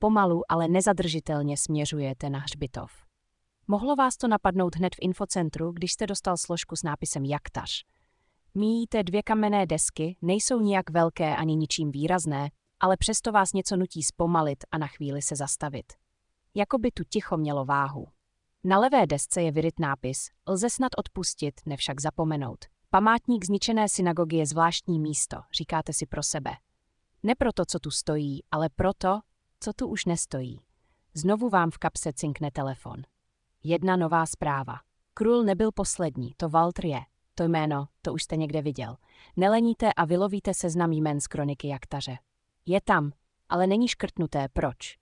Pomalu, ale nezadržitelně směřujete na hřbitov. Mohlo vás to napadnout hned v infocentru, když jste dostal složku s nápisem Jaktař. Míjíte 2 kamenné desky, nejsou nijak velké ani ničím výrazné, ale přesto vás něco nutí zpomalit a na chvíli se zastavit. Jako by tu ticho mělo váhu. Na levé desce je vyryt nápis: lze snad odpustit, ne však zapomenout. Památník zničené synagogy je zvláštní místo, říkáte si pro sebe. Ne proto, co tu stojí, ale proto, co tu už nestojí. Znovu vám v kapse cinkne telefon. 1 nová zpráva. Krul nebyl poslední, to Walter je. To jméno, to už jste někde viděl. Neleníte a vylovíte seznam jmen z kroniky Jaktaře. Je tam, ale není škrtnuté. Proč?